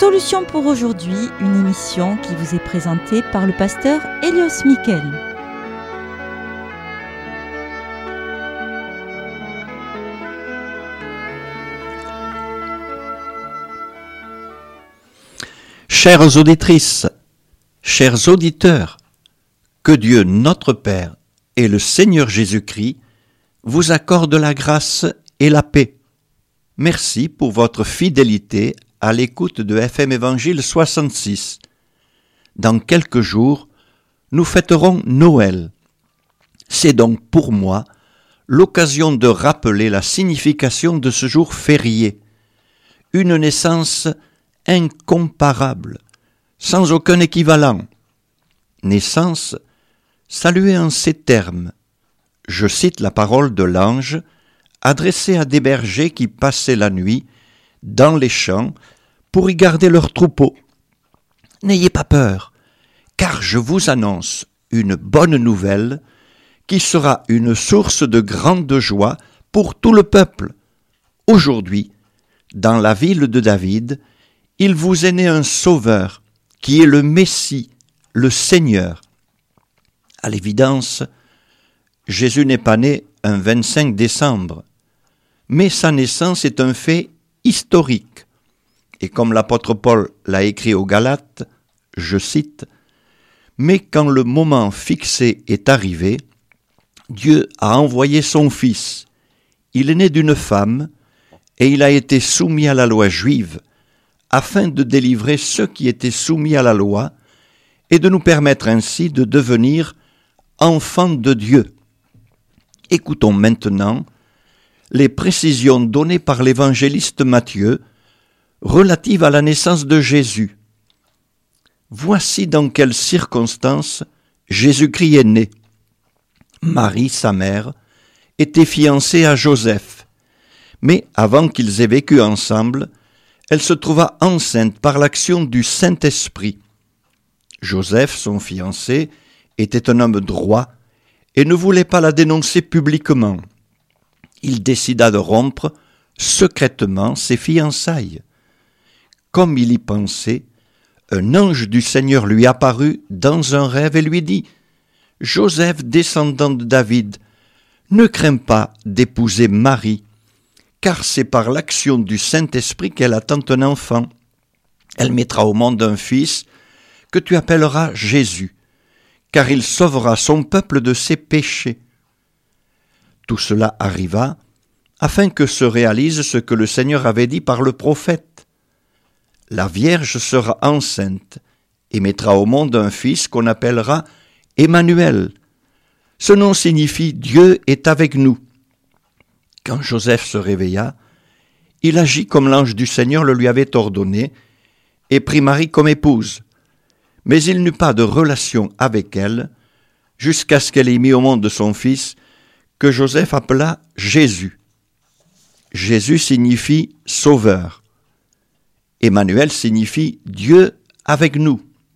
Solution pour aujourd'hui, une émission qui vous est présentée par le pasteur Elios Miquel. Chères auditrices, chers auditeurs, que Dieu notre Père et le Seigneur Jésus-Christ vous accordent la grâce et la paix. Merci pour votre fidélité à l'écoute de FM Évangile 66. Dans quelques jours, nous fêterons Noël. C'est donc pour moi l'occasion de rappeler la signification de ce jour férié. Une naissance incomparable, sans aucun équivalent. Naissance saluée en ces termes. Je cite la parole de l'ange adressée à des bergers qui passaient la nuit dans les champs pour y garder leurs troupeaux. N'ayez pas peur, car je vous annonce une bonne nouvelle qui sera une source de grande joie pour tout le peuple. Aujourd'hui, dans la ville de David, il vous est né un sauveur, qui est le Messie, le Seigneur. À l'évidence, Jésus n'est pas né un 25 décembre, mais sa naissance est un fait historique. Et comme l'apôtre Paul l'a écrit aux Galates, je cite, « Mais quand le moment fixé est arrivé, Dieu a envoyé son Fils. Il est né d'une femme, et il a été soumis à la loi juive, afin de délivrer ceux qui étaient soumis à la loi, et de nous permettre ainsi de devenir enfants de Dieu. » Écoutons maintenant les précisions données par l'évangéliste Matthieu relatives à la naissance de Jésus. Voici dans quelles circonstances Jésus-Christ est né. Marie, sa mère, était fiancée à Joseph, mais avant qu'ils aient vécu ensemble, elle se trouva enceinte par l'action du Saint-Esprit. Joseph, son fiancé, était un homme droit et ne voulait pas la dénoncer publiquement. Il décida de rompre secrètement ses fiançailles. Comme il y pensait, un ange du Seigneur lui apparut dans un rêve et lui dit « Joseph, descendant de David, ne crains pas d'épouser Marie, car c'est par l'action du Saint-Esprit qu'elle attend un enfant. Elle mettra au monde un fils que tu appelleras Jésus, car il sauvera son peuple de ses péchés. » Tout cela arriva afin que se réalise ce que le Seigneur avait dit par le prophète. La Vierge sera enceinte et mettra au monde un fils qu'on appellera Emmanuel. Ce nom signifie « Dieu est avec nous ». Quand Joseph se réveilla, il agit comme l'ange du Seigneur le lui avait ordonné et prit Marie comme épouse. Mais il n'eut pas de relation avec elle jusqu'à ce qu'elle ait mis au monde son fils que Joseph appela Jésus. Jésus signifie « sauveur ». Emmanuel signifie « Dieu avec nous ».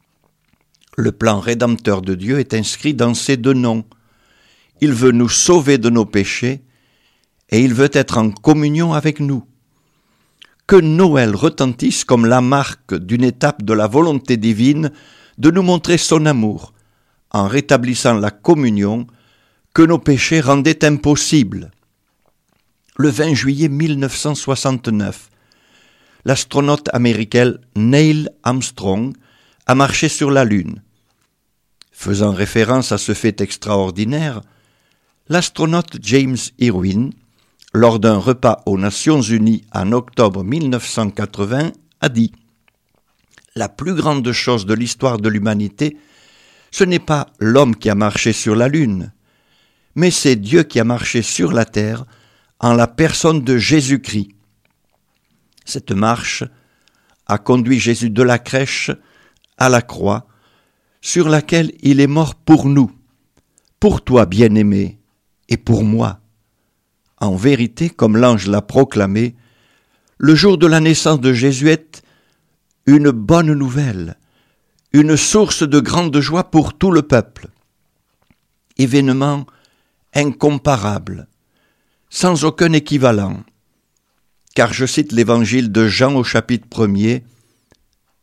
Le plan rédempteur de Dieu est inscrit dans ces deux noms. Il veut nous sauver de nos péchés et il veut être en communion avec nous. Que Noël retentisse comme la marque d'une étape de la volonté divine de nous montrer son amour, en rétablissant la communion que nos péchés rendaient impossible. Le 20 juillet 1969, l'astronaute américain Neil Armstrong a marché sur la Lune. Faisant référence à ce fait extraordinaire, l'astronaute James Irwin, lors d'un repas aux Nations Unies en octobre 1980, a dit « La plus grande chose de l'histoire de l'humanité, ce n'est pas l'homme qui a marché sur la Lune, mais c'est Dieu qui a marché sur la terre en la personne de Jésus-Christ. Cette marche a conduit Jésus de la crèche à la croix, sur laquelle il est mort pour nous, pour toi, bien-aimé, et pour moi. En vérité, comme l'ange l'a proclamé, le jour de la naissance de Jésus est une bonne nouvelle, une source de grande joie pour tout le peuple. Événement incomparable, sans aucun équivalent, car je cite l'évangile de Jean au chapitre 1er,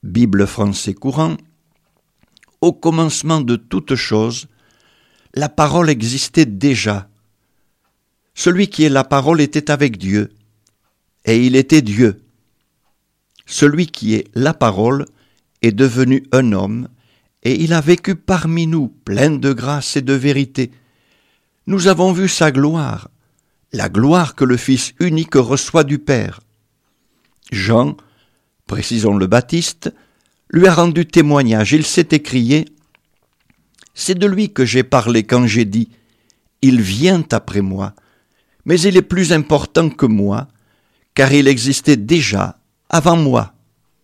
Bible français courant. Au commencement de toutes choses, la parole existait déjà. Celui qui est la parole était avec Dieu, et il était Dieu. Celui qui est la parole est devenu un homme, et il a vécu parmi nous, plein de grâce et de vérité. Nous avons vu sa gloire, la gloire que le Fils unique reçoit du Père. Jean, précisons le Baptiste, lui a rendu témoignage. Il s'est écrié « C'est de lui que j'ai parlé quand j'ai dit « Il vient après moi, mais il est plus important que moi, car il existait déjà avant moi. »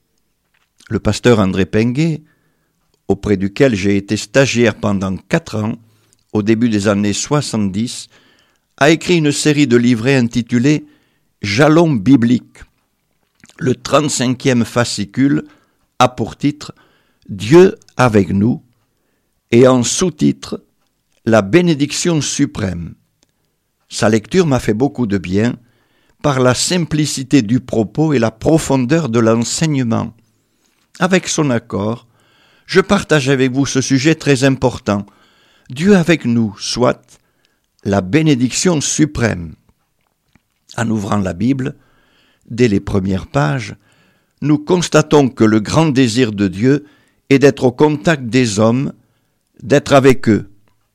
Le pasteur André Penguet, auprès duquel j'ai été stagiaire pendant 4 ans, au début des années 70, a écrit une série de livrets intitulés « Jalons bibliques ». Le 35e fascicule a pour titre « Dieu avec nous » et en sous-titre « La bénédiction suprême ». Sa lecture m'a fait beaucoup de bien par la simplicité du propos et la profondeur de l'enseignement. Avec son accord, je partage avec vous ce sujet très important. Dieu avec nous, soit la bénédiction suprême. En ouvrant la Bible, dès les premières pages, nous constatons que le grand désir de Dieu est d'être au contact des hommes, d'être avec eux.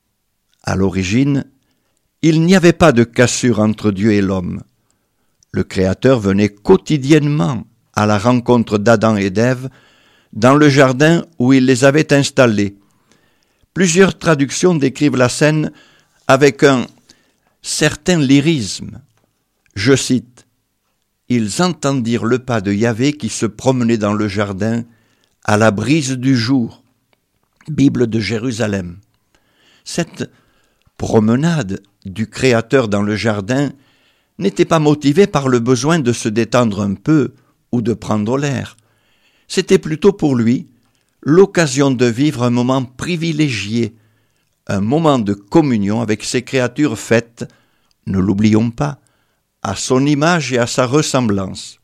À l'origine, il n'y avait pas de cassure entre Dieu et l'homme. Le Créateur venait quotidiennement à la rencontre d'Adam et d'Ève dans le jardin où il les avait installés. Plusieurs traductions décrivent la scène avec un certain lyrisme. Je cite « Ils entendirent le pas de Yahvé qui se promenait dans le jardin à la brise du jour. » Bible de Jérusalem. Cette promenade du Créateur dans le jardin n'était pas motivée par le besoin de se détendre un peu ou de prendre l'air. C'était plutôt pour lui l'occasion de vivre un moment privilégié, un moment de communion avec ces créatures faites, ne l'oublions pas, à son image et à sa ressemblance.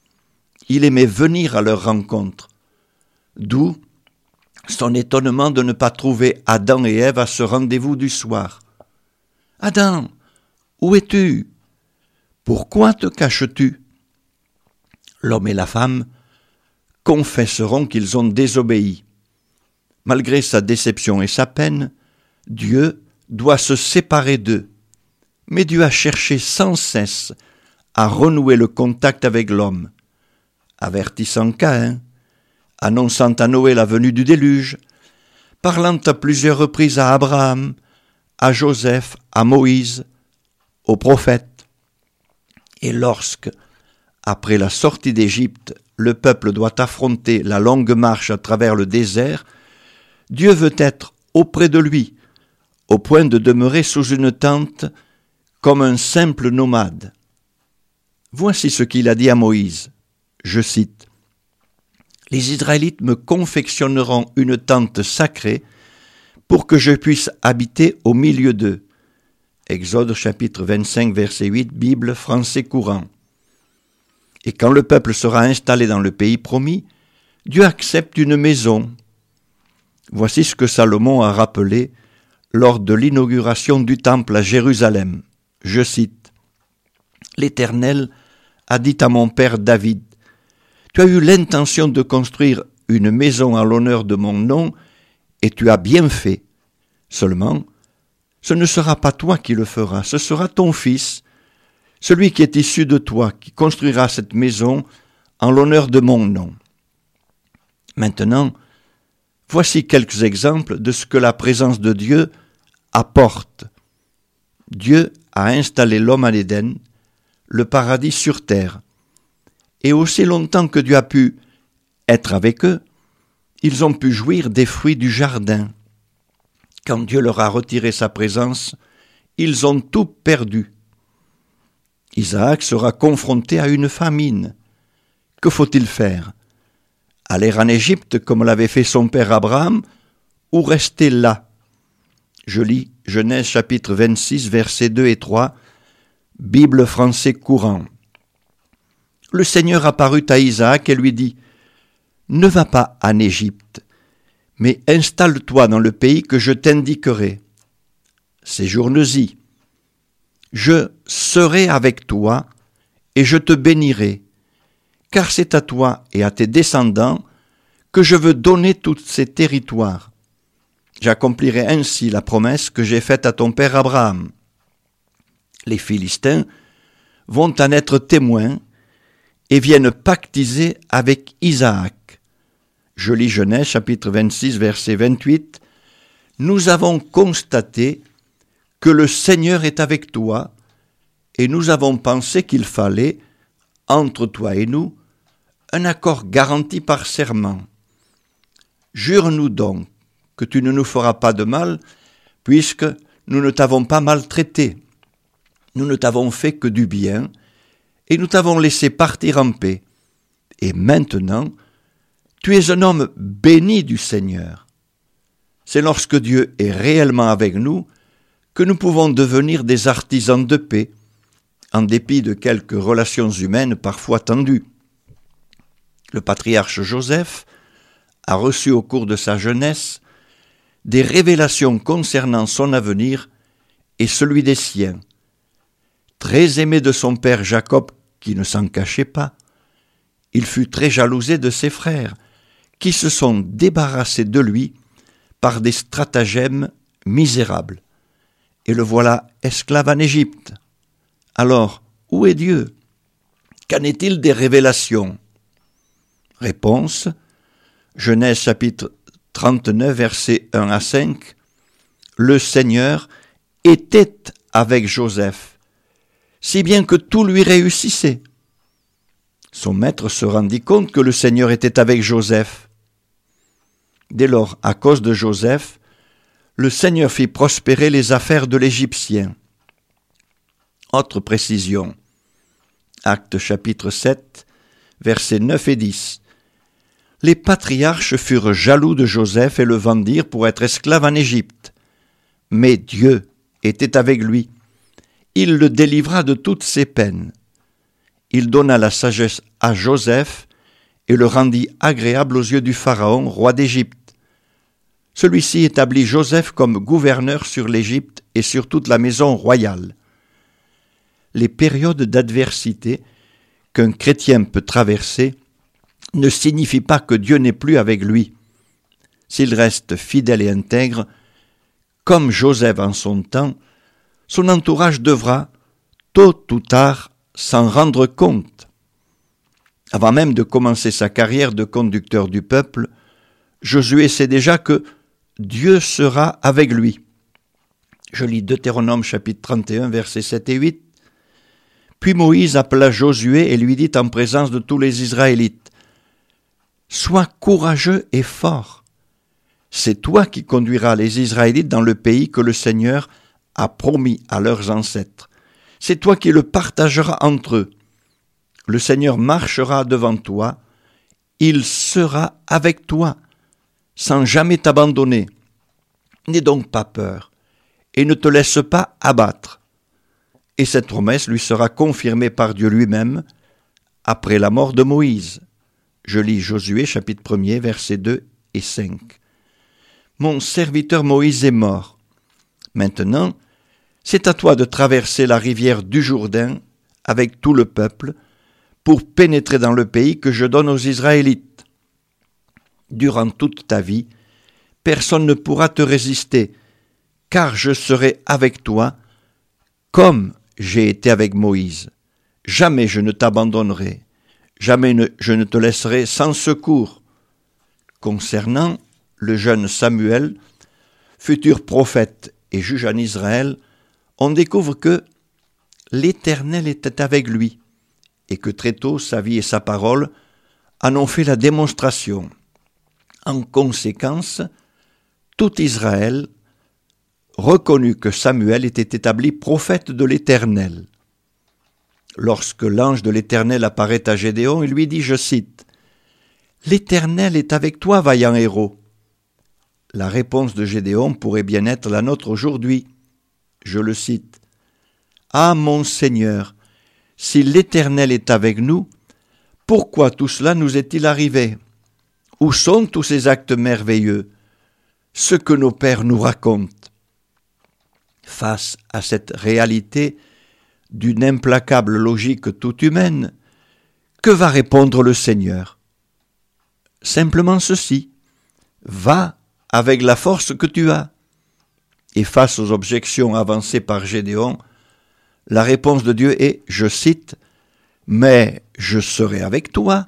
Il aimait venir à leur rencontre, d'où son étonnement de ne pas trouver Adam et Ève à ce rendez-vous du soir. « Adam, où es-tu ? Pourquoi te caches-tu » L'homme et la femme confesseront qu'ils ont désobéi. Malgré sa déception et sa peine, Dieu doit se séparer d'eux. Mais Dieu a cherché sans cesse à renouer le contact avec l'homme, avertissant Caïn, annonçant à Noé la venue du déluge, parlant à plusieurs reprises à Abraham, à Joseph, à Moïse, aux prophètes. Et lorsque, après la sortie d'Égypte, le peuple doit affronter la longue marche à travers le désert, Dieu veut être auprès de lui, au point de demeurer sous une tente comme un simple nomade. Voici ce qu'il a dit à Moïse, je cite, « Les Israélites me confectionneront une tente sacrée pour que je puisse habiter au milieu d'eux. » Exode chapitre 25, verset 8, Bible français courant. Et quand le peuple sera installé dans le pays promis, Dieu accepte une maison. Voici ce que Salomon a rappelé lors de l'inauguration du temple à Jérusalem. Je cite, « L'Éternel a dit à mon père David, « Tu as eu l'intention de construire une maison en l'honneur de mon nom, et tu as bien fait. Seulement, ce ne sera pas toi qui le feras, ce sera ton fils, celui qui est issu de toi, qui construira cette maison en l'honneur de mon nom. » Maintenant, voici quelques exemples de ce que la présence de Dieu apporte. Dieu a installé l'homme à l'Éden, le paradis sur terre. Et aussi longtemps que Dieu a pu être avec eux, ils ont pu jouir des fruits du jardin. Quand Dieu leur a retiré sa présence, ils ont tout perdu. Isaac sera confronté à une famine. Que faut-il faire ? Aller en Égypte comme l'avait fait son père Abraham ou rester là ? Je lis Genèse chapitre 26, versets 2 et 3, Bible français courant. Le Seigneur apparut à Isaac et lui dit « ne va pas en Égypte, mais installe-toi dans le pays que je t'indiquerai. Séjourne-y. Je serai avec toi et je te bénirai, car c'est à toi et à tes descendants que je veux donner tous ces territoires. J'accomplirai ainsi la promesse que j'ai faite à ton père Abraham. Les Philistins vont en être témoins et viennent pactiser avec Isaac. Je lis Genèse chapitre 26 verset 28. Nous avons constaté que le Seigneur est avec toi et nous avons pensé qu'il fallait, entre toi et nous, un accord garanti par serment. Jure-nous donc que tu ne nous feras pas de mal, puisque nous ne t'avons pas maltraité. Nous ne t'avons fait que du bien, et nous t'avons laissé partir en paix. Et maintenant, tu es un homme béni du Seigneur. C'est lorsque Dieu est réellement avec nous que nous pouvons devenir des artisans de paix, en dépit de quelques relations humaines parfois tendues. Le patriarche Joseph a reçu au cours de sa jeunesse des révélations concernant son avenir et celui des siens. Très aimé de son père Jacob, qui ne s'en cachait pas, il fut très jalousé de ses frères, qui se sont débarrassés de lui par des stratagèmes misérables. Et le voilà esclave en Égypte. Alors, où est Dieu? Qu'en est-il des révélations? Réponse, Genèse chapitre 39, versets 1 à 5. Le Seigneur était avec Joseph, si bien que tout lui réussissait. Son maître se rendit compte que le Seigneur était avec Joseph. Dès lors, à cause de Joseph, le Seigneur fit prospérer les affaires de l'Égyptien. Autre précision. Actes chapitre 7, versets 9 et 10. Les patriarches furent jaloux de Joseph et le vendirent pour être esclave en Égypte. Mais Dieu était avec lui. Il le délivra de toutes ses peines. Il donna la sagesse à Joseph et le rendit agréable aux yeux du Pharaon, roi d'Égypte. Celui-ci établit Joseph comme gouverneur sur l'Égypte et sur toute la maison royale. Les périodes d'adversité qu'un chrétien peut traverser ne signifient pas que Dieu n'est plus avec lui. S'il reste fidèle et intègre, comme Joseph en son temps, son entourage devra, tôt ou tard, s'en rendre compte. Avant même de commencer sa carrière de conducteur du peuple, Josué sait déjà que Dieu sera avec lui. Je lis Deutéronome chapitre 31, versets 7 et 8. Puis Moïse appela Josué et lui dit en présence de tous les Israélites, « Sois courageux et fort. C'est toi qui conduiras les Israélites dans le pays que le Seigneur a promis à leurs ancêtres. C'est toi qui le partageras entre eux. Le Seigneur marchera devant toi. Il sera avec toi, sans jamais t'abandonner. N'aie donc pas peur et ne te laisse pas abattre. » Et cette promesse lui sera confirmée par Dieu lui-même après la mort de Moïse. Je lis Josué chapitre 1er, versets 2 et 5. Mon serviteur Moïse est mort. Maintenant, c'est à toi de traverser la rivière du Jourdain avec tout le peuple pour pénétrer dans le pays que je donne aux Israélites. Durant toute ta vie, personne ne pourra te résister, car je serai avec toi comme j'ai été avec Moïse. Jamais je ne t'abandonnerai, jamais je ne te laisserai sans secours. Concernant le jeune Samuel, futur prophète et juge en Israël, on découvre que l'Éternel était avec lui et que très tôt sa vie et sa parole en ont fait la démonstration. En conséquence, tout Israël reconnut que Samuel était établi prophète de l'Éternel. Lorsque l'ange de l'Éternel apparaît à Gédéon, il lui dit, je cite, « L'Éternel est avec toi, vaillant héros. » La réponse de Gédéon pourrait bien être la nôtre aujourd'hui. Je le cite, « Ah mon Seigneur, si l'Éternel est avec nous, pourquoi tout cela nous est-il arrivé? Où sont tous ces actes merveilleux, ce que nos pères nous racontent? Face à cette réalité d'une implacable logique toute humaine, que va répondre le Seigneur? Simplement ceci: va avec la force que tu as. Et face aux objections avancées par Gédéon, la réponse de Dieu est, je cite, « Mais je serai avec toi.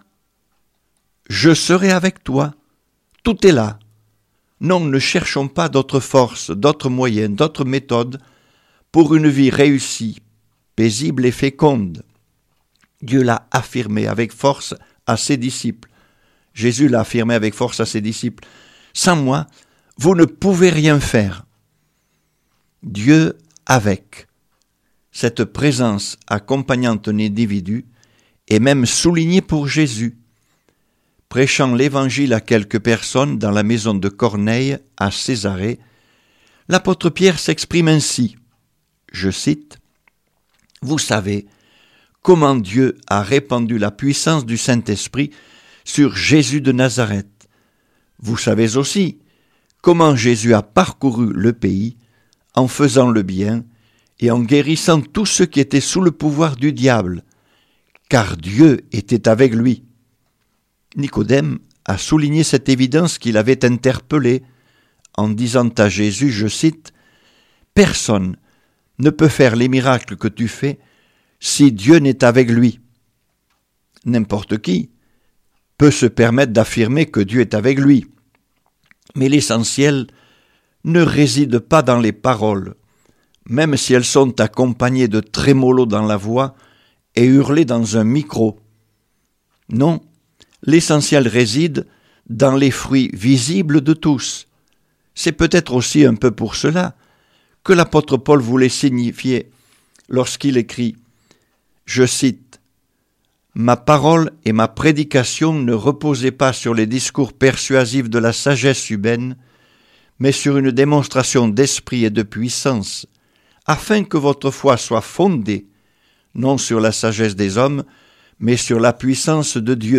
Je serai avec toi. » Tout est là. Non, ne cherchons pas d'autres forces, d'autres moyens, d'autres méthodes pour une vie réussie, paisible et féconde. Dieu l'a affirmé avec force à ses disciples. Jésus l'a affirmé avec force à ses disciples. Sans moi, vous ne pouvez rien faire. Dieu avec. Cette présence accompagnant un individu est même soulignée pour Jésus. Prêchant l'évangile à quelques personnes dans la maison de Corneille à Césarée, l'apôtre Pierre s'exprime ainsi, je cite, « Vous savez comment Dieu a répandu la puissance du Saint-Esprit sur Jésus de Nazareth. Vous savez aussi comment Jésus a parcouru le pays en faisant le bien et en guérissant tous ceux qui étaient sous le pouvoir du diable, car Dieu était avec lui. » Nicodème a souligné cette évidence qu'il avait interpellée en disant à Jésus, je cite, « Personne ne peut faire les miracles que tu fais si Dieu n'est avec lui. » N'importe qui peut se permettre d'affirmer que Dieu est avec lui. Mais l'essentiel ne réside pas dans les paroles, même si elles sont accompagnées de trémolo dans la voix et hurlées dans un micro. Non, l'essentiel réside dans les fruits visibles de tous. C'est peut-être aussi un peu pour cela que l'apôtre Paul voulait signifier lorsqu'il écrit, je cite, « Ma parole et ma prédication ne reposaient pas sur les discours persuasifs de la sagesse humaine, mais sur une démonstration d'esprit et de puissance, afin que votre foi soit fondée, non sur la sagesse des hommes, mais sur la puissance de Dieu. »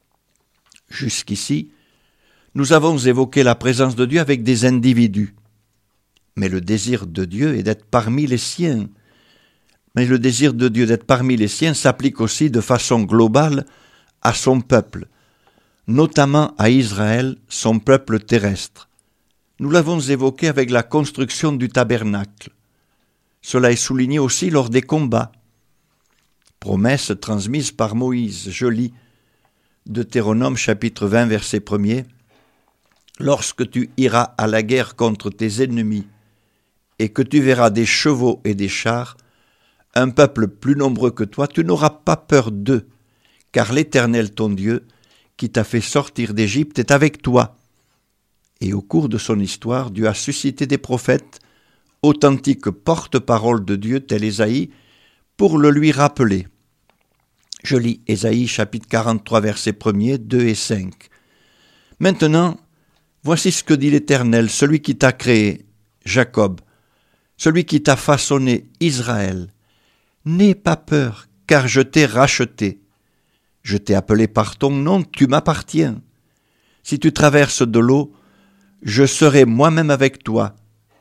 Jusqu'ici, nous avons évoqué la présence de Dieu avec des individus. Mais le désir de Dieu est d'être parmi les siens. Mais le désir de Dieu d'être parmi les siens s'applique aussi de façon globale à son peuple, notamment à Israël, son peuple terrestre. Nous l'avons évoqué avec la construction du tabernacle. Cela est souligné aussi lors des combats. Promesse transmise par Moïse, je lis Deutéronome chapitre 20 verset 1er. Lorsque tu iras à la guerre contre tes ennemis et que tu verras des chevaux et des chars, un peuple plus nombreux que toi, tu n'auras pas peur d'eux, car l'Éternel ton Dieu, qui t'a fait sortir d'Égypte, est avec toi. Et au cours de son histoire, Dieu a suscité des prophètes, authentiques porte-parole de Dieu, tel Ésaïe, pour le lui rappeler. Je lis Ésaïe chapitre 43 versets 1er, 2 et 5. Maintenant, voici ce que dit l'Éternel, celui qui t'a créé, Jacob, celui qui t'a façonné, Israël. N'aie pas peur, car je t'ai racheté. Je t'ai appelé par ton nom, tu m'appartiens. Si tu traverses de l'eau, je serai moi-même avec toi.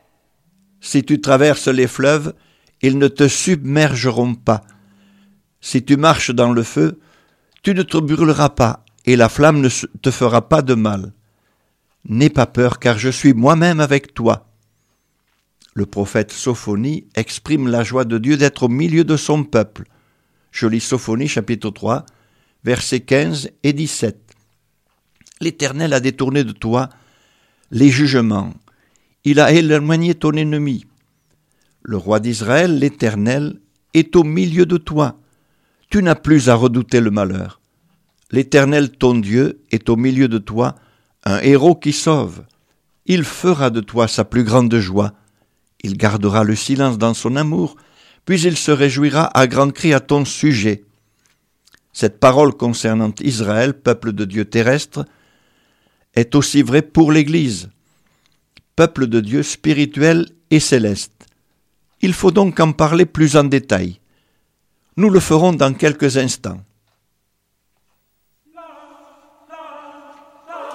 Si tu traverses les fleuves, ils ne te submergeront pas. Si tu marches dans le feu, tu ne te brûleras pas, et la flamme ne te fera pas de mal. N'aie pas peur, car je suis moi-même avec toi. Le prophète Sophonie exprime la joie de Dieu d'être au milieu de son peuple. Je lis Sophonie chapitre 3, versets 15 et 17. L'Éternel a détourné de toi les jugements. Il a éloigné ton ennemi. Le roi d'Israël, l'Éternel, est au milieu de toi. Tu n'as plus à redouter le malheur. L'Éternel, ton Dieu, est au milieu de toi, un héros qui sauve. Il fera de toi sa plus grande joie. Il gardera le silence dans son amour, puis il se réjouira à grands cris à ton sujet. Cette parole concernant Israël, peuple de Dieu terrestre, est aussi vraie pour l'Église, peuple de Dieu spirituel et céleste. Il faut donc en parler plus en détail. Nous le ferons dans quelques instants.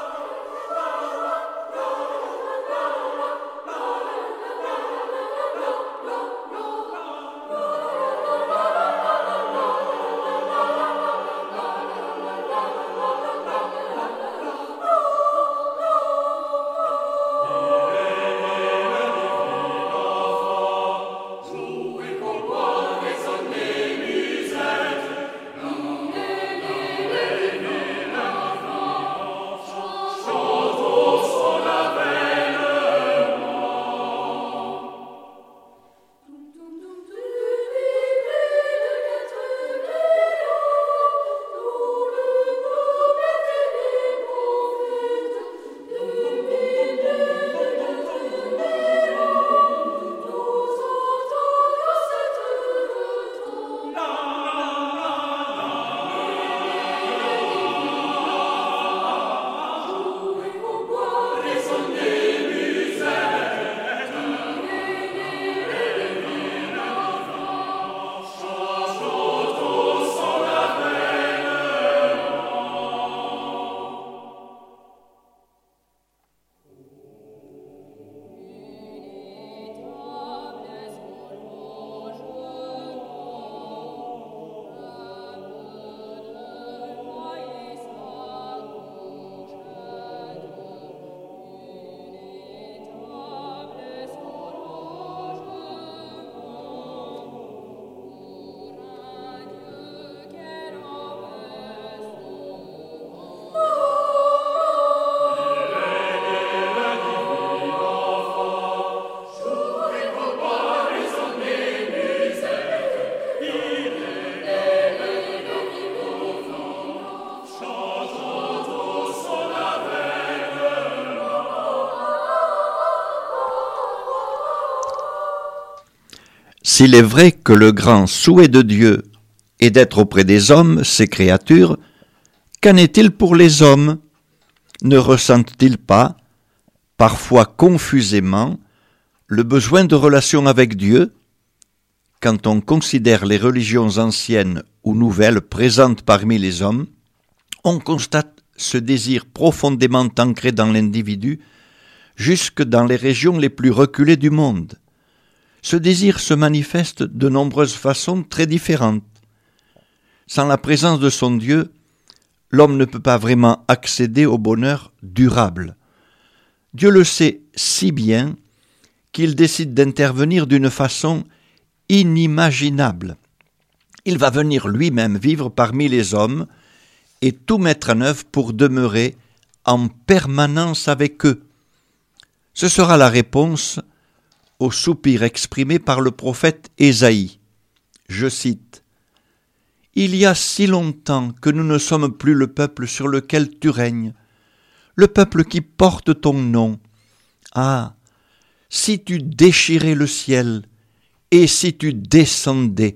S'il est vrai que le grand souhait de Dieu est d'être auprès des hommes, ses créatures, qu'en est-il pour les hommes? Ne ressentent-ils pas, parfois confusément, le besoin de relation avec Dieu? Quand on considère les religions anciennes ou nouvelles présentes parmi les hommes, on constate ce désir profondément ancré dans l'individu, jusque dans les régions les plus reculées du monde. Ce désir se manifeste de nombreuses façons très différentes. Sans la présence de son Dieu, l'homme ne peut pas vraiment accéder au bonheur durable. Dieu le sait si bien qu'il décide d'intervenir d'une façon inimaginable. Il va venir lui-même vivre parmi les hommes et tout mettre en œuvre pour demeurer en permanence avec eux. Ce sera la réponse au soupir exprimé par le prophète Ésaïe. Je cite: « Il y a si longtemps que nous ne sommes plus le peuple sur lequel tu règnes, le peuple qui porte ton nom. Ah, si tu déchirais le ciel et si tu descendais !»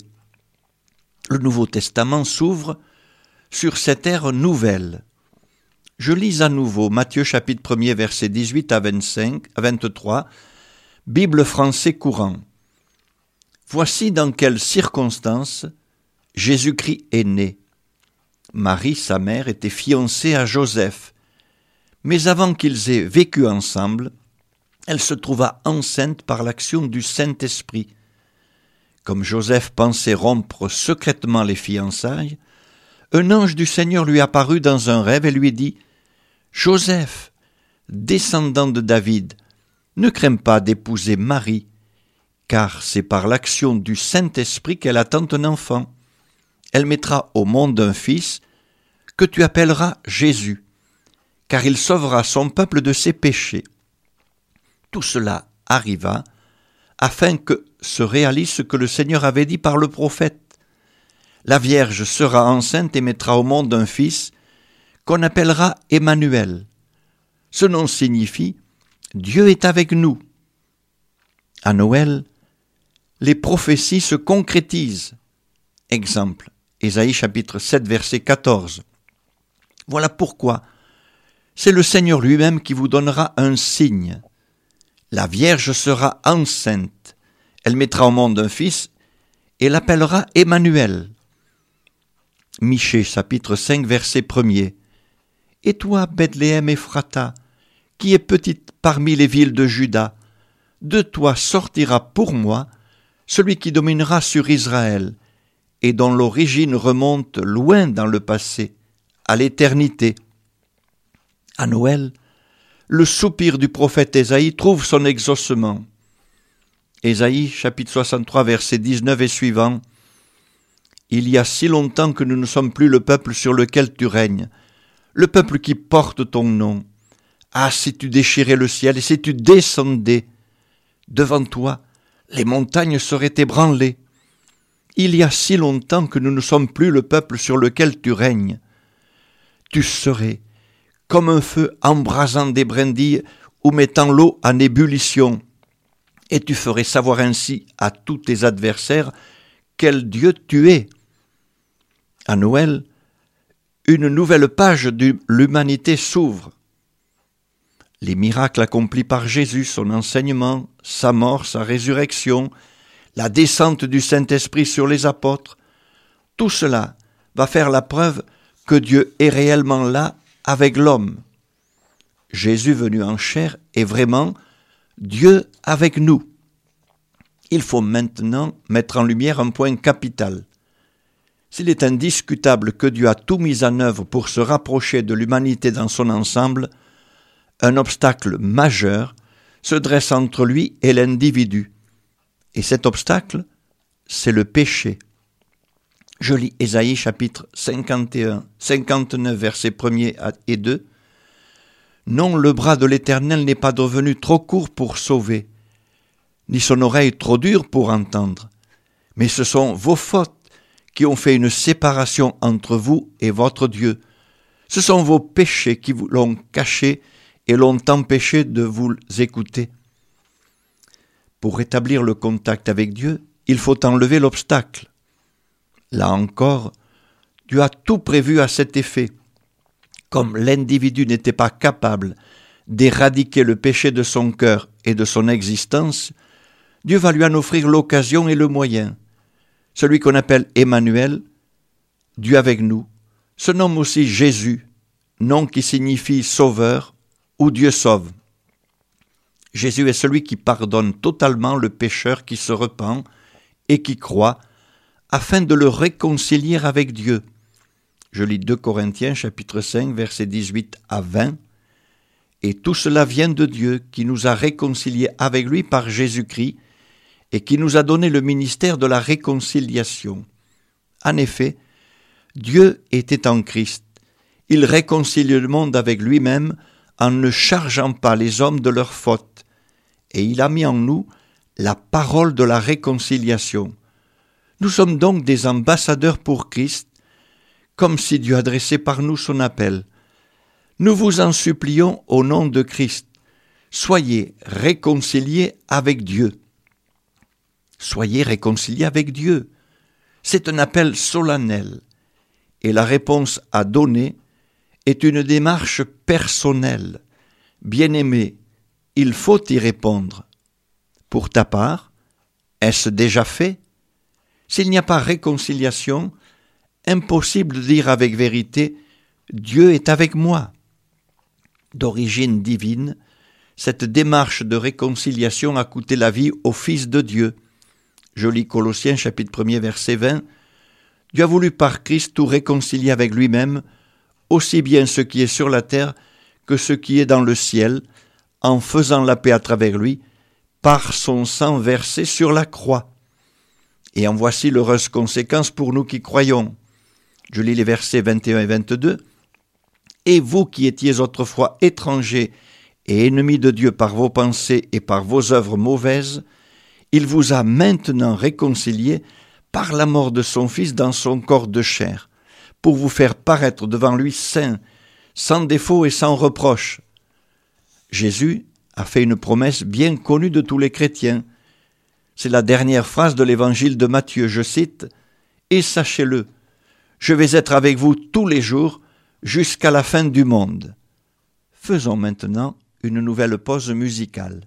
Le Nouveau Testament s'ouvre sur cette ère nouvelle. Je lis à nouveau Matthieu chapitre 1er versets 18 à 23, Bible français courant. Voici dans quelles circonstances Jésus-Christ est né. Marie, sa mère, était fiancée à Joseph, mais avant qu'ils aient vécu ensemble, elle se trouva enceinte par l'action du Saint-Esprit. Comme Joseph pensait rompre secrètement les fiançailles, un ange du Seigneur lui apparut dans un rêve et lui dit: « Joseph, descendant de David, ne crains pas d'épouser Marie, car c'est par l'action du Saint-Esprit qu'elle attend un enfant. Elle mettra au monde un fils que tu appelleras Jésus, car il sauvera son peuple de ses péchés. » Tout cela arriva afin que se réalise ce que le Seigneur avait dit par le prophète. La Vierge sera enceinte et mettra au monde un fils qu'on appellera Emmanuel. Ce nom signifie « Dieu est avec nous ». À Noël, les prophéties se concrétisent. Exemple, Ésaïe chapitre 7 verset 14. Voilà pourquoi c'est le Seigneur lui-même qui vous donnera un signe. La Vierge sera enceinte. Elle mettra au monde un fils et l'appellera Emmanuel. Michée chapitre 5 verset 1er. Et toi, Bethléem Ephrata, qui est petite parmi les villes de Juda, de toi sortira pour moi celui qui dominera sur Israël et dont l'origine remonte loin dans le passé, à l'éternité. À Noël, le soupir du prophète Ésaïe trouve son exaucement. Ésaïe, chapitre 63, verset 19 et suivant. « Il y a si longtemps que nous ne sommes plus le peuple sur lequel tu règnes, le peuple qui porte ton nom. Ah, si tu déchirais le ciel et si tu descendais, devant toi, les montagnes seraient ébranlées. Il y a si longtemps que nous ne sommes plus le peuple sur lequel tu règnes. Tu serais comme un feu embrasant des brindilles ou mettant l'eau en ébullition, et tu ferais savoir ainsi à tous tes adversaires quel Dieu tu es. » À Noël, une nouvelle page de l'humanité s'ouvre. Les miracles accomplis par Jésus, son enseignement, sa mort, sa résurrection, la descente du Saint-Esprit sur les apôtres, tout cela va faire la preuve que Dieu est réellement là avec l'homme. Jésus venu en chair est vraiment Dieu avec nous. Il faut maintenant mettre en lumière un point capital. S'il est indiscutable que Dieu a tout mis en œuvre pour se rapprocher de l'humanité dans son ensemble, un obstacle majeur se dresse entre lui et l'individu. Et cet obstacle, c'est le péché. Je lis Ésaïe chapitre 59, versets 1er et 2. « Non, le bras de l'Éternel n'est pas devenu trop court pour sauver, ni son oreille trop dure pour entendre. Mais ce sont vos fautes qui ont fait une séparation entre vous et votre Dieu. Ce sont vos péchés qui vous l'ont caché et l'ont empêché de vous écouter. » Pour rétablir le contact avec Dieu, il faut enlever l'obstacle. Là encore, Dieu a tout prévu à cet effet. Comme l'individu n'était pas capable d'éradiquer le péché de son cœur et de son existence, Dieu va lui en offrir l'occasion et le moyen. Celui qu'on appelle Emmanuel, Dieu avec nous, se nomme aussi Jésus, nom qui signifie sauveur ou Dieu sauve. Jésus est celui qui pardonne totalement le pécheur qui se repent et qui croit, afin de le réconcilier avec Dieu. Je lis 2 Corinthiens chapitre 5 versets 18 à 20. Et tout cela vient de Dieu qui nous a réconciliés avec lui par Jésus-Christ et qui nous a donné le ministère de la réconciliation. En effet, Dieu était en Christ. Il réconcilie le monde avec lui-même en ne chargeant pas les hommes de leurs fautes. Et il a mis en nous la parole de la réconciliation. Nous sommes donc des ambassadeurs pour Christ, comme si Dieu adressait par nous son appel. Nous vous en supplions au nom de Christ. Soyez réconciliés avec Dieu. Soyez réconciliés avec Dieu. C'est un appel solennel. Et la réponse à donner est une démarche personnelle. Bien-aimé, il faut y répondre. Pour ta part, est-ce déjà fait? S'il n'y a pas réconciliation, impossible de dire avec vérité « Dieu est avec moi ». D'origine divine, cette démarche de réconciliation a coûté la vie au Fils de Dieu. Je lis Colossiens chapitre 1er verset 20. Dieu a voulu par Christ tout réconcilier avec lui-même, aussi bien ce qui est sur la terre que ce qui est dans le ciel, en faisant la paix à travers lui, par son sang versé sur la croix. Et en voici l'heureuse conséquence pour nous qui croyons. Je lis les versets 21 et 22. Et vous qui étiez autrefois étrangers et ennemis de Dieu par vos pensées et par vos œuvres mauvaises, il vous a maintenant réconciliés par la mort de son Fils dans son corps de chair, pour vous faire paraître devant lui saint, sans défaut et sans reproche. Jésus a fait une promesse bien connue de tous les chrétiens. C'est la dernière phrase de l'évangile de Matthieu, je cite, « Et sachez-le, je vais être avec vous tous les jours jusqu'à la fin du monde. » Faisons maintenant une nouvelle pause musicale.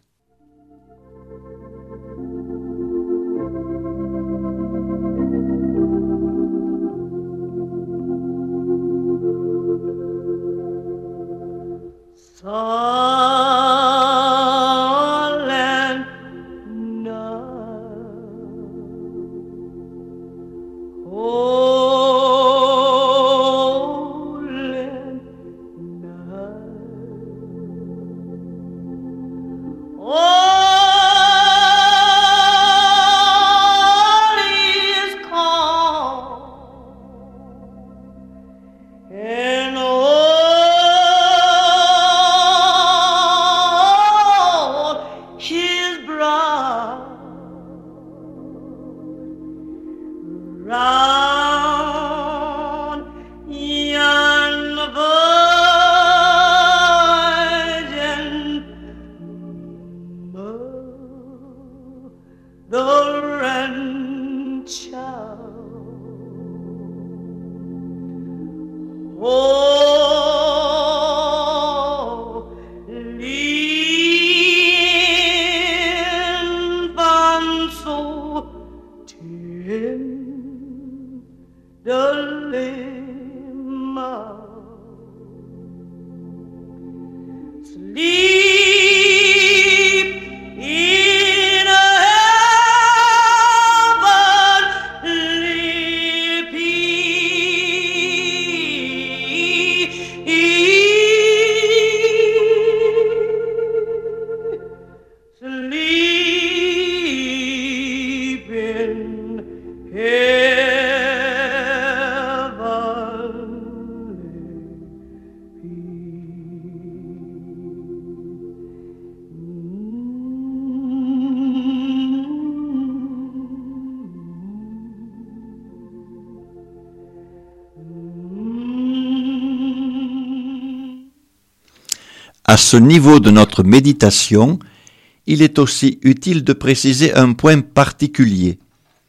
À ce niveau de notre méditation, il est aussi utile de préciser un point particulier.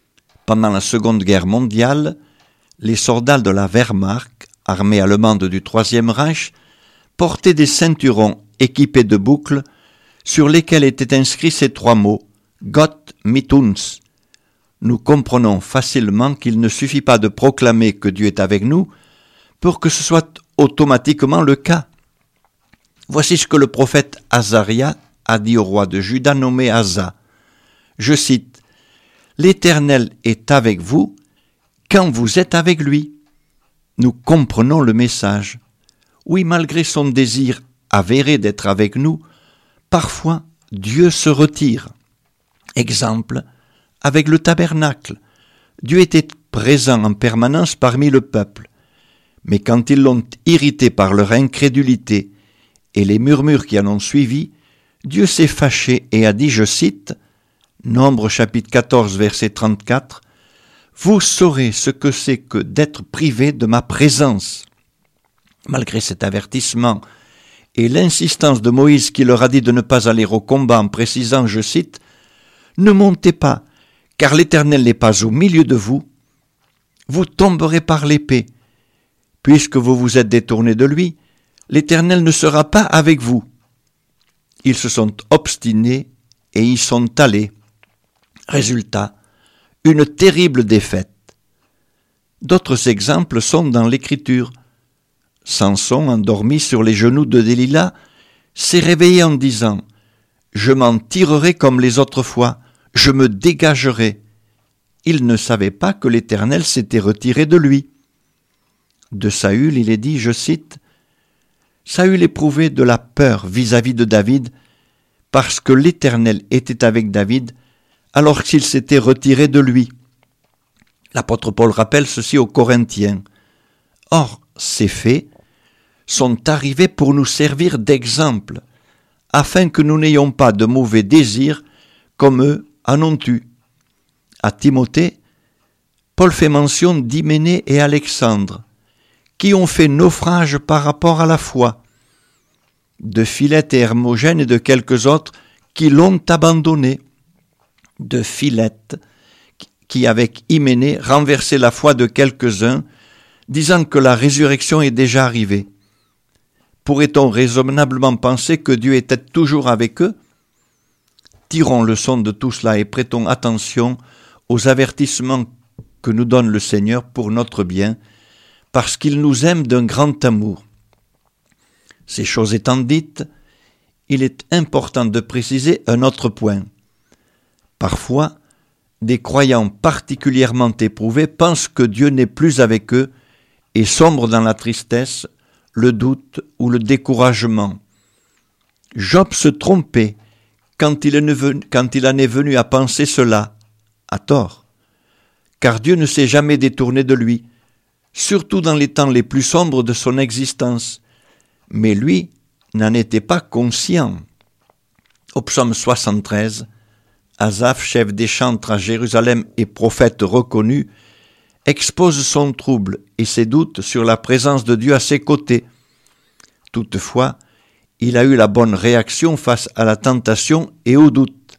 Pendant la Seconde Guerre mondiale, les soldats de la Wehrmacht, armée allemande du Troisième Reich, portaient des ceinturons équipés de boucles sur lesquels étaient inscrits ces 3 mots « Gott mit uns ». Nous comprenons facilement qu'il ne suffit pas de proclamer que Dieu est avec nous pour que ce soit automatiquement le cas. Voici ce que le prophète Azaria a dit au roi de Juda nommé Asa. Je cite « L'Éternel est avec vous quand vous êtes avec lui ». Nous comprenons le message. Oui, malgré son désir avéré d'être avec nous, parfois Dieu se retire. Exemple, avec le tabernacle. Dieu était présent en permanence parmi le peuple. Mais quand ils l'ont irrité par leur incrédulité et les murmures qui en ont suivi, Dieu s'est fâché et a dit, je cite, Nombre chapitre 14, verset 34, « Vous saurez ce que c'est que d'être privé de ma présence. » Malgré cet avertissement et l'insistance de Moïse qui leur a dit de ne pas aller au combat en précisant, je cite, « Ne montez pas, car l'Éternel n'est pas au milieu de vous, vous tomberez par l'épée. Puisque vous vous êtes détournés de lui, l'Éternel ne sera pas avec vous. » Ils se sont obstinés et y sont allés. Résultat, une terrible défaite. D'autres exemples sont dans l'Écriture. Samson, endormi sur les genoux de Delilah, s'est réveillé en disant « Je m'en tirerai comme les autres fois, je me dégagerai. » Il ne savait pas que l'Éternel s'était retiré de lui. De Saül, il est dit, je cite, « Saül éprouvait de la peur vis-à-vis de David parce que l'Éternel était avec David alors qu'il s'était retiré de lui. » L'apôtre Paul rappelle ceci aux Corinthiens. Or, ces faits sont arrivés pour nous servir d'exemple, afin que nous n'ayons pas de mauvais désirs comme eux en ont eu. À Timothée, Paul fait mention d'Hyménée et Alexandre, qui ont fait naufrage par rapport à la foi, de Philette et Hermogène et de quelques autres qui l'ont abandonné, de Philette qui, avec Hyménée, renversait la foi de quelques-uns, disant que la résurrection est déjà arrivée. Pourrait-on raisonnablement penser que Dieu était toujours avec eux? Tirons leçon de tout cela et prêtons attention aux avertissements que nous donne le Seigneur pour notre bien, parce qu'il nous aime d'un grand amour. Ces choses étant dites, il est important de préciser un autre point. Parfois, des croyants particulièrement éprouvés pensent que Dieu n'est plus avec eux et sombrent dans la tristesse, le doute ou le découragement. Job se trompait quand il en est venu à penser cela, à tort, car Dieu ne s'est jamais détourné de lui, surtout dans les temps les plus sombres de son existence, mais lui n'en était pas conscient. Au psaume 73, Asaph, chef des chantres à Jérusalem et prophète reconnu, expose son trouble et ses doutes sur la présence de Dieu à ses côtés. Toutefois, il a eu la bonne réaction face à la tentation et au doute.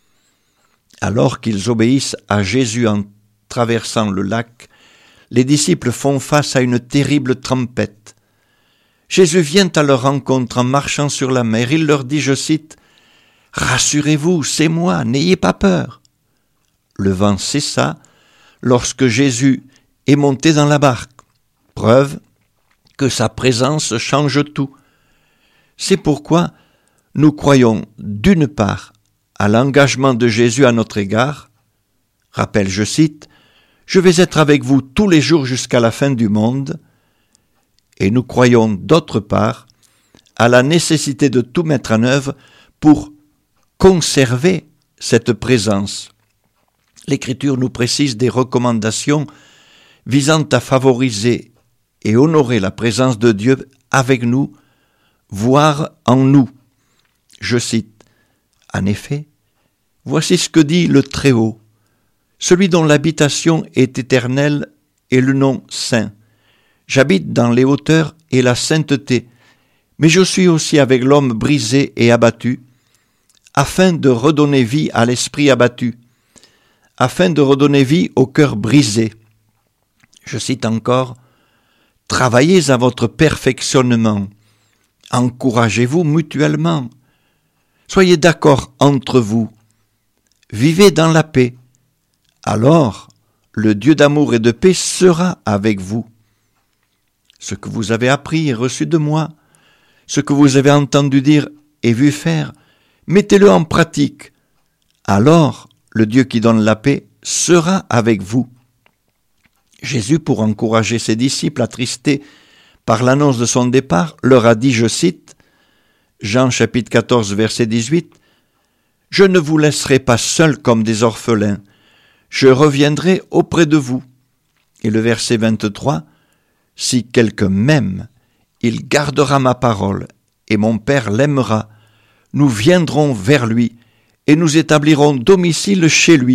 Alors qu'ils obéissent à Jésus en traversant le lac, les disciples font face à une terrible tempête. Jésus vient à leur rencontre en marchant sur la mer. Il leur dit, je cite, « Rassurez-vous, c'est moi, n'ayez pas peur. » Le vent cessa lorsque Jésus est monté dans la barque. Preuve que sa présence change tout. C'est pourquoi nous croyons d'une part à l'engagement de Jésus à notre égard. Rappelle, je cite, « Je vais être avec vous tous les jours jusqu'à la fin du monde. » Et nous croyons d'autre part à la nécessité de tout mettre en œuvre pour conserver cette présence. L'Écriture nous précise des recommandations visant à favoriser et honorer la présence de Dieu avec nous, voire en nous. Je cite, « En effet, voici ce que dit le Très-Haut, celui dont l'habitation est éternelle et le nom saint. J'habite dans les hauteurs et la sainteté, mais je suis aussi avec l'homme brisé et abattu, afin de redonner vie à l'esprit abattu, afin de redonner vie au cœur brisé. Je cite encore, « Travaillez à votre perfectionnement, encouragez-vous mutuellement, soyez d'accord entre vous, vivez dans la paix, alors le Dieu d'amour et de paix sera avec vous. Ce que vous avez appris et reçu de moi, ce que vous avez entendu dire et vu faire, mettez-le en pratique. Alors, le Dieu qui donne la paix sera avec vous. » Jésus, pour encourager ses disciples attristés par l'annonce de son départ, leur a dit, je cite, Jean chapitre 14, verset 18, « Je ne vous laisserai pas seuls comme des orphelins, je reviendrai auprès de vous. » Et le verset 23, « Si quelqu'un m'aime, il gardera ma parole, et mon Père l'aimera. Nous viendrons vers lui, et nous établirons domicile chez lui. »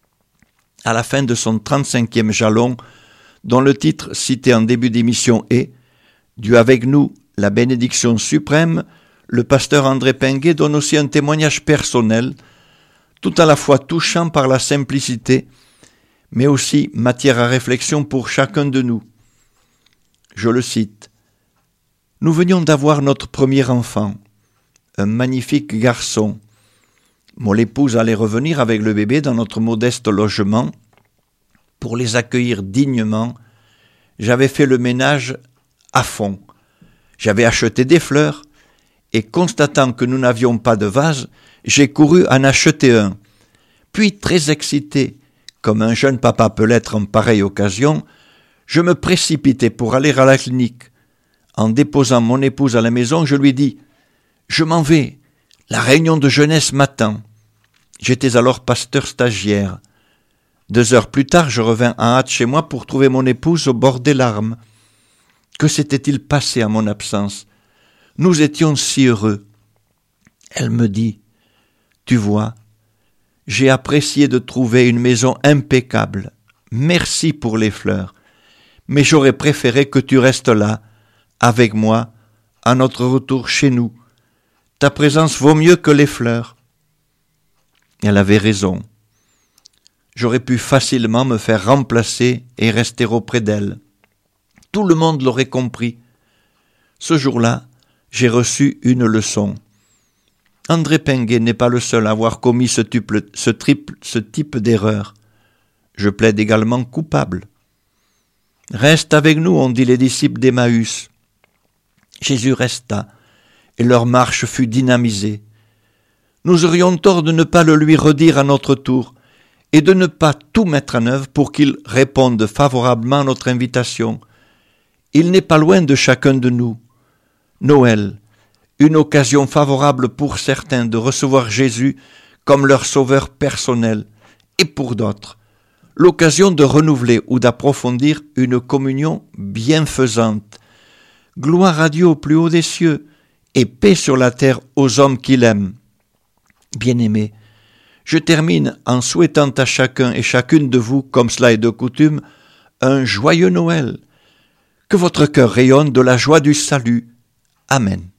À la fin de son 35e jalon, dont le titre cité en début d'émission est « Dieu avec nous, la bénédiction suprême », le pasteur André Penguet donne aussi un témoignage personnel, tout à la fois touchant par la simplicité, mais aussi matière à réflexion pour chacun de nous. Je le cite. « Nous venions d'avoir notre premier enfant, un magnifique garçon. Mon épouse allait revenir avec le bébé dans notre modeste logement. Pour les accueillir dignement, j'avais fait le ménage à fond. J'avais acheté des fleurs et constatant que nous n'avions pas de vase, j'ai couru en acheter un. Puis, très excité, comme un jeune papa peut l'être en pareille occasion, je me précipitai pour aller à la clinique. En déposant mon épouse à la maison, je lui dis « Je m'en vais, la réunion de jeunesse m'attend. » J'étais alors pasteur stagiaire. 2 heures plus tard, je revins en hâte chez moi pour trouver mon épouse au bord des larmes. Que s'était-il passé en mon absence? Nous étions si heureux. Elle me dit, « Tu vois, j'ai apprécié de trouver une maison impeccable. Merci pour les fleurs. Mais j'aurais préféré que tu restes là, avec moi, à notre retour chez nous. Ta présence vaut mieux que les fleurs. » Elle avait raison. J'aurais pu facilement me faire remplacer et rester auprès d'elle. Tout le monde l'aurait compris. Ce jour-là, j'ai reçu une leçon. André Penguet n'est pas le seul à avoir commis ce type d'erreur. Je plaide également coupable. Reste avec nous, ont dit les disciples d'Emmaüs. Jésus resta, et leur marche fut dynamisée. Nous aurions tort de ne pas le lui redire à notre tour, et de ne pas tout mettre en œuvre pour qu'il réponde favorablement à notre invitation. Il n'est pas loin de chacun de nous. Noël, une occasion favorable pour certains de recevoir Jésus comme leur sauveur personnel, et pour d'autres, l'occasion de renouveler ou d'approfondir une communion bienfaisante. Gloire à Dieu au plus haut des cieux, et paix sur la terre aux hommes qu'il aime. Bien-aimés, je termine en souhaitant à chacun et chacune de vous, comme cela est de coutume, un joyeux Noël. Que votre cœur rayonne de la joie du salut. Amen.